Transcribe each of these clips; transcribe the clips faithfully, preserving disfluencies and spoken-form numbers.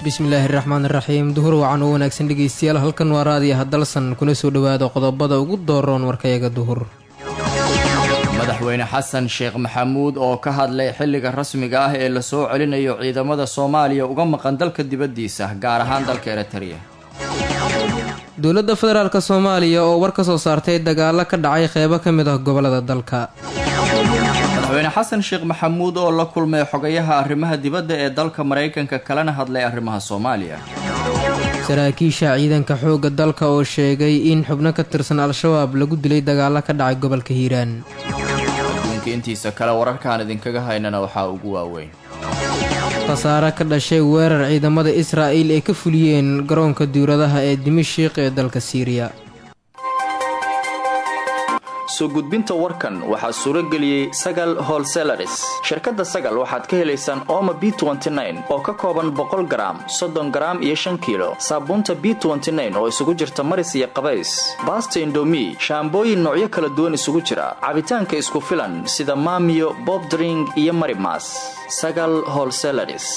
bismillaahi raxmaani raxiim duhur wacan u wanaagsan dhegeystayaal halkan waa raadiyaha dalsan kuna soo dhowaada qodobada ugu dooroon warkayaga duhur. madaxweyne xasan sheekh maxamuud oo ka hadlay xilliga rasmiga ah ee la soo celinayo ciidamada Soomaaliya uga maqan dalka dibadiisa gaar ahaan dalka Eritrea. dowladda federaalka Soomaaliya oo war ka soo saartay dagaalo ka dhacay qeybo ka mid ah gobolada dalka. madaxweyne xasan sheekh maxamuud oo la kulmay xogayaha arrimaha dibadda ee dalka Mareykanka kalena hadlay arrimaha Soomaaliya. saraakiisha ciidanka xoogga dalka oo sheegay in xubno ka tirsan al-shabaab lagu dilay dagaalo ka dhacay gobolka Hiiraan. intiisa kale wararkaan idinkaga haynana waxaa ugu waaweyn khasaare ka dhashay weerar ciidamada Israa'iil ay ka fuliyeen garoonka diyaaradaha ee Dimashq ee dalka Syria. soo gudbinta warkan waxaa suuro geliyay Sagal Wholesalers. shirkadda Sagal waxaad ka helaysaan Omo B twenty nine oo ka kooban boqol garaam, soddon garaam iyo shan kiilo. Saabuunta B twenty nine oo isugu jirta maris iyo qabays, Basta Indomie, shaambooyin noocyo kala duwan isugu jira, cabitaanka isku filan sida Maamiyo, Bob Drink iyo Marimas. Sagal Wholesalers.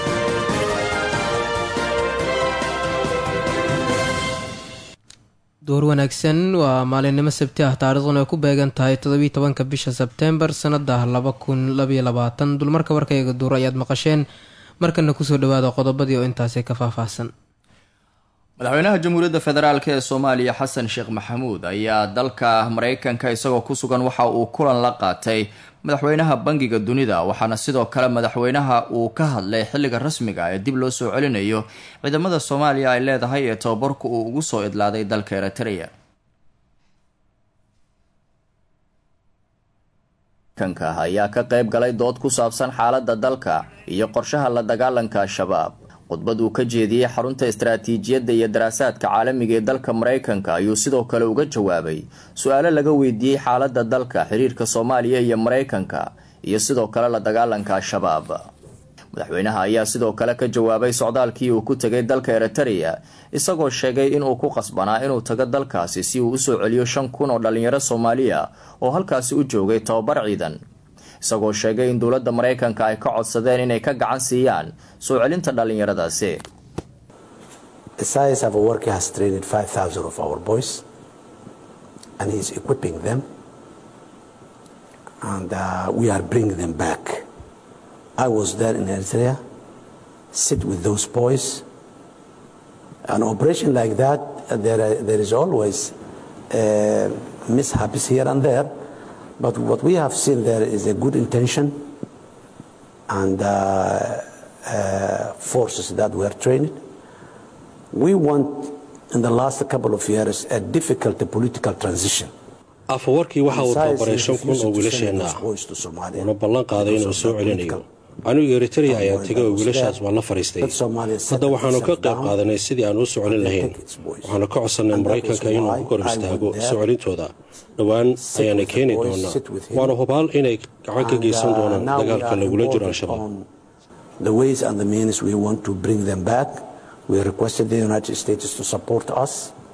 door wanaagsan waa maalinimo sabti ah taariikhduna ay ku beegan tahay toddobiyo tobanka bisha Sebtembar sanada laba kun labayo labaatan. dulmarka warkayga duur ayaad maqasheen markana kusoo dhawaada qodobadii oo intaasi ka faahfaahsan. madaxweynaha jamhuuriyadda federaalk ee Soomaaliya xasan sheekh maxamuud ayaa dalka Mareykanka isagoo ku sugan waxa uu kulan la qaatay madaxweynaha bangiga dunida waxaana sidoo kale madaxweynaha uu ka hadlay xilliga rasmiga ee dib loo soo celinayo ciidamada Soomaaliya ay leedahay ee tababarku uu ugu soo idlaaday dalka Eritrea. kanka ayaa ka qayb galay dood ku saabsan xaaladda dalka iyo qorshaha la dagaalanka al-shabaab. khudbad uu ka jeediyay xarunta istiraatiijiyadda iyo daraasaadka caalamiga ee dalka Mareykanka ayuu sidoo kale uga jawaabay su'aalo laga weydiiyay xaaladda dalka, xiriirka Soomaaliya iyo Mareykanka iyo sidoo kale la dagaalanka al-shabaab. madaxweynaha ayaa sidoo kale ka jawaabay socdaalkii uu ku tagay dalka Eritrea isagoo sheegay in uu ku qasbanaa inuu tago dalkaasi si uu u soo celiyo shan kun oo dhalinyaro Soomaaliya oo halkaasi u joogay tababar ciidan. isagoo sheegay in dowladda Mareykanka ay ka codsadeen inay ka gacan siiyaan soo celinta dhalinyaradaasi. S I S have a worker has trained five thousand of our boys and he is equipping them and uh, we are bringing them back. I was there in Eritrea, sit with those boys. An operation like that, there, are, there is always uh, mishaps here and there. But what we have seen there is a good intention and uh, uh, forces that were trained. We want, in the last couple of years, a difficult political transition. afwarkii waxa uu tababaray shan kun oo wiilasheena ah una ballan qaaday inuu soo celinayo. anigu Eritrea ayaan tegay oo wiilashaas waan la fariistay. hadda waxaanu ka qayb qaadanay sidii aan u soo celin lahayn. waxaanu ka codsanay Mareykanka inuu ku kor istaago soo celintooda. dhawaan ayaana keeni doonaa waana hubaal inay gacan ka geysan doonaan dagaalka lagula jiro al-shabaab. The ways and the means we want to bring them back. We requested the United States to support us.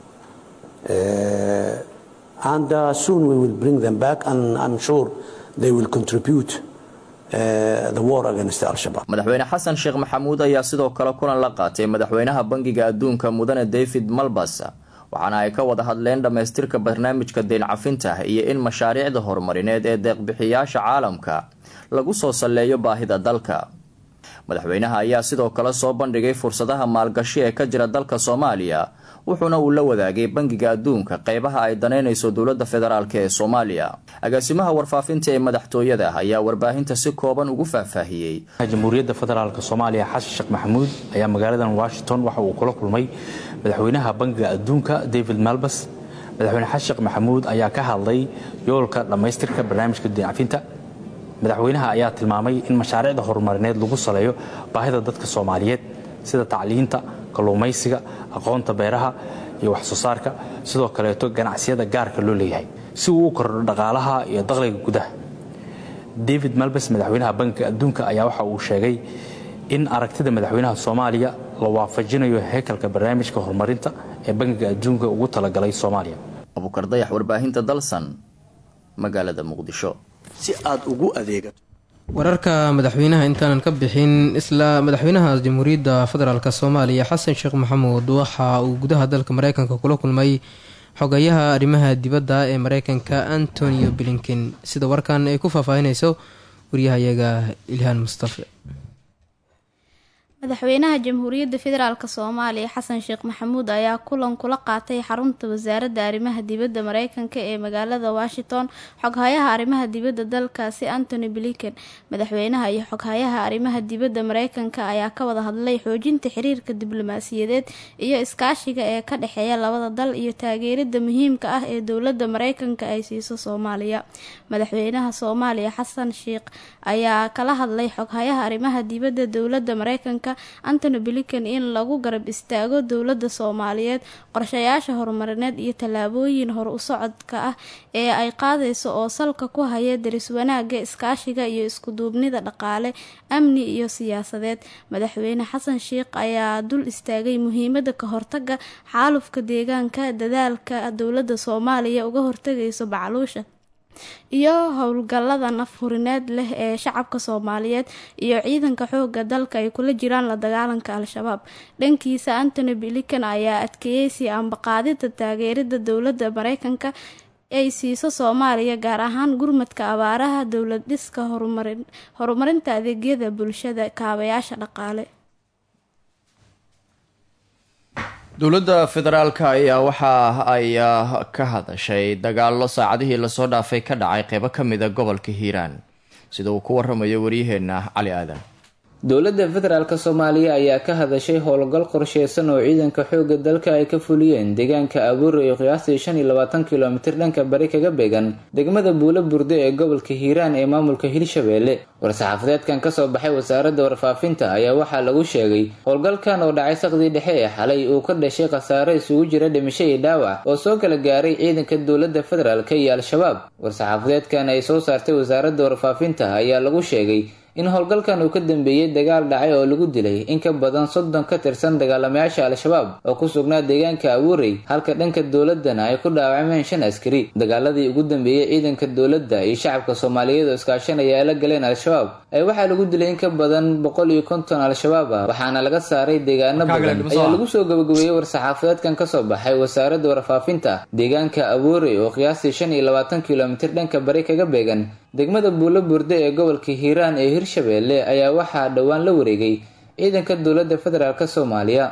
Uh, and uh, soon we will bring them back and I'm sure they will contribute Uh, the war against al-shabaab. madaxweyne xasan sheekh maxamuud ayaa sidoo kale kulan la qaatay madaxweynaha bangiga adduunka mudane David Malpass waxaana ay ka wada hadleen dhameystirka barnaamijka deyn cafinta iyo in mashaariicda horumarineed ee deeq-bixiyaasha caalamka lagu soo saleeyo baahida dalka. madaxweynaha ayaa sidoo kale soo bandhigay fursadaha maalgashi ee ka jira dalka Soomaaliya wuxuuna uu la wadaagay bangiga adduunka qaybaha ay daneynayso dowladda federaalk ee Soomaaliya. agaasimaha warfaafinta ee madaxtooyada ayaa warbaahinta si kooban ugu faahfaahiyay. jamhuuriyadda federaalka Soomaaliya xasan sheekh maxamuud ayaa magaalada Washington waxa uu kula kulmay madaxweynaha bangiga adduunka David Malpass. madaxweyne xasan sheekh maxamuud ayaa ka hadlay yoolka dhameystirka barnaamijka deyn cafinta. madaxweynaha ayaa tilmaamay in mashaariicda horumarineed lagu saleeyo baahida dadka Soomaaliyeed sida tacliinta, kalluumaysiga, aqoonta beeraha iyo wax soo saarka, sidoo kale ganacsiyada gaarka loo leeyahay si uu u kordho dhaqaalaha iyo dakhliga gudaha. David Malpass madaxweynaha bangiga adduunka ayaa waxa uu sheegay in aragtida madaxweynaha Soomaaliya la waafajinayo heekalka barnaamijka horumarinta ee bangiga adduunka ugu talagalay Soomaaliya. Abuukar Dayax, warbaahinta Dalsan, magaalada Muqdisho. si aad ugu adeegato wararka madaxweynaha intaanan ka bixin isla madaxweynaha jamhuuriyadda federaalk soomaaliya xasan sheekh maxamuud waxa uu gudaha dalka mareykanka kula kulmay xogayaha arrimaha dibadda ee mareykanka antonio blinken sida warkan ay ku faahfaahinayso waryahayaga ilhaan mustafe. madaxweynaha jamhuuriyadda federaalk soomaaliya xasan sheekh maxamuud ayaa kulan kula qaatay xarunta wasaaradda arrimaha dibadda mareykanka ee magaalada washington xoghayaha arrimaha dibadda dalkaasi antony blinken. madaxweynaha iyo xoghayaha arrimaha dibadda mareykanka ayaa ka wada hadlay xoojinta xiriirka diblomaasiyadeed iyo iskaashiga ee ka dhexeeya labada dal iyo taageerida muhiimka ah ee dowladda mareykanka ay siiso soomaaliya. madaxweynaha soomaaliya xasan sheekh ayaa kala hadlay xoghayaha arrimaha dibadda dowladda mareykanka antony blinken in lagu garab istaago dowladda soomaaliyeed qorshayaasha horumarineed iyo tallaabooyin hor u socodka ah ee ay qaadayso oo salka ku haya daris wanaaga, iskaashiga iyo iskuduubnida dhaqaale, amni iyo siyaasadeed. madaxweyne xasan sheekh ayaa dul istaagay muhiimada ka hortaga xaalufka deegaanka, dadaalka dowladda soomaaliya uga hortagayso bacluusha iyo howlgallada naf-hurineed leh ee shacabka soomaaliyeed iyo ciidanka xooga dalka ay kula jiraan la dagaalanka al-shabaab. dhankiisa antony blinken ayaa adkeeyey sii ambaqaadida taageerida dowladda mareykanka ay siiso soomaaliya, gaar ahaan gurmadka abaaraha, dowlad dhiska, horumarinta adeegyada bulshada, kaabayaasha dhaqaale. dowladda federaalka ayaa waxa ay ka hadashay dagaallo saacadihii lasoo dhaafay ka dhacay qeybo ka mida gobolka hiiraan sida uu ku waramayo waryaheena cali aadan. dowladda federaalk soomaaliya ayaa ka hadashay howlgal qorsheysan oo ciidanka xooga dalka ay ka fuliyeen deegaanka abuur iyo qiyaastii shan iyo labaatan kilomitir dhanka bari kaga beegan degmada buulo burde ee gobolka hiiraan ee maamulka hirshabeelle. war-saxaafadeedkan kasoo baxay wasaaradda warfaafinta ayaa waxaa lagu sheegay howlgalkan oo dhacay saqdii dhexe ee xalay uu ka dhashay khasaare isugu jira dhimasho iyo dhaawac oo soo kala gaaray ciidanka dowladda federaalk iyo al-shabaab. war-saxaafadeedkan ay soo saartay wasaaradda warfaafinta ayaa lagu sheegay in howlgalkan uu ka dambeeyey dagaal dhacay oo lagu dilay in ka badan soddon ka tirsan dagaalamayaasha al-shabaab oo ku sugnaa deegaanka abuurey, halka dhanka dowladana ay ku dhaawacmeen shan askari. dagaaladii ugu dambeeyey ciidanka dowladda iyo shacabka soomaaliyeed oo iskaashanaya ay la galeen al-shabaab ay waxaa lagu dilay in ka badan boqol iyo konton al-shabaab ah, waxaana laga saaray deegaano badan. ayaa lagu soo gabagabeeyey war-saxaafadeedkan kasoo baxay wasaaradda warfaafinta. deegaanka abuurey oo qiyaastii shan iyo labaatan kilomitir dhanka bari kaga beegan degmada buulo burde ee gobolka hiiraan ee hirshabeelle ayaa waxaa dhowaan la wareegay ciidanka dowladda federaalk soomaaliya.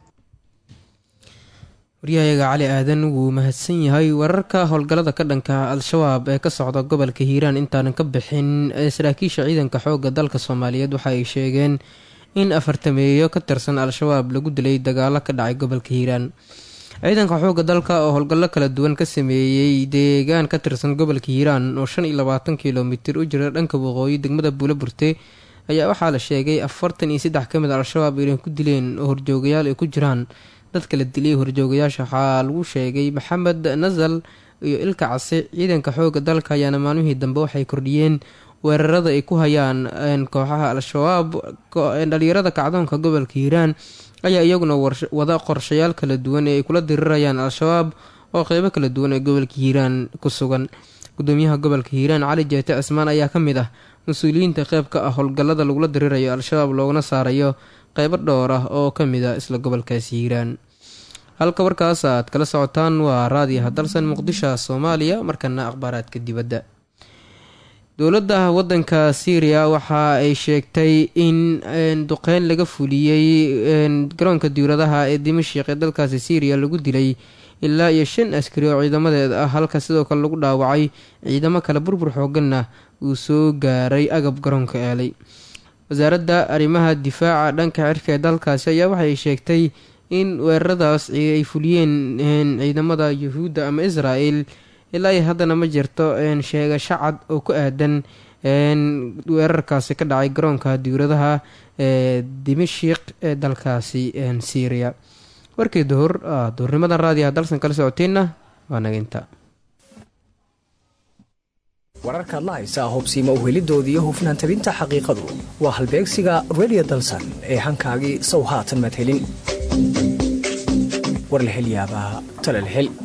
waryahayaga cali aadan wuu mahadsan yahay. wararka howlgallada ka dhanka al-shabaab ee ka socda gobolka hiiraan intaanan ka bixin ee saraakiisha ciidanka xooga dalka soomaaliyeed waxa ay sheegeen in afartameeyo ka tirsan al-shabaab lagu dilay dagaalo ka dhacay gobolka hiiraan. ciidanka xooga dalka oo howlgallo kala duwan ka sameeyey deegaan ka tirsan gobolka hiiraan oo shan iyo labaatan kilomitir u jira dhanka waqooyi degmada buulo burte ayaa waxaa la sheegay afartan iyo saddex ka mid a al-shabaab inay ku dileen oo horjoogayaal ay ku jiraan. dadka la diliyay horjoogayaasha waxaa lagu sheegay maxamed nasal iyo ilka case. ciidanka xooga dalka ayaana maalmihii dambe waxay kordhiyeen weerarada ay ku hayaan kooxaha al-shabaab. dhalinyarada kacdoonka gobolka hiiraan ayaa iyaguna wada qorshayaal kala duwan ee ay kula dirirayaan al-shabaab oo qeybo kala duwan ee gobolka hiiraan ku sugan. gudoomiyaha gobolka hiiraan cali jeete cismaan ayaa ka mid ah mas-uuliyiinta qeybka ah howlgallada lagula dirirayo al-shabaab loogana saarayo qeybo dhowr ah oo ka mid ah isla gobolkaasi hiiraan. halka warkaas aad kala socotaan waa raadiyaha dalsan muqdisho soomaaliya. markana akhbaaraadka dibadda. dowladda wadanka syriya waxa ay sheegtay in duqeyn laga fuliyey garoonka diwladaha ee dimashik ee dalkaasi syriya lagu dilay ilaa iyo shan askari oo ciidamadeeda ah, halka sidoo kale lagu dhaawacay ciidamo kale. burbur xooganna uu soo gaaray agab garoonka eelay. wasaaradda arrimaha difaaca dhanka cirka ee dalkaasi ayaa waxay sheegtay in weeraradaas ay fuliyeen ciidamada yuhuudda ama israel. ilaa iyo haddana ma jirto sheegasho cad oo ku aadan weerarkaasi ka dhacay garoonka diwladaha ee dimashik ee dalkaasi syriya. warkii duhur duhurnimadan raadiyaha dalsan kala socoteenna waa naginta. wararkaad la haysaa hubsiima uhelidoodii iyo hufnaan tabinta xaqiiqadu waa halbeegsiga radio dalsan ee hankaagii sow haatan madhelin. war la hel yaabaa tala la hel.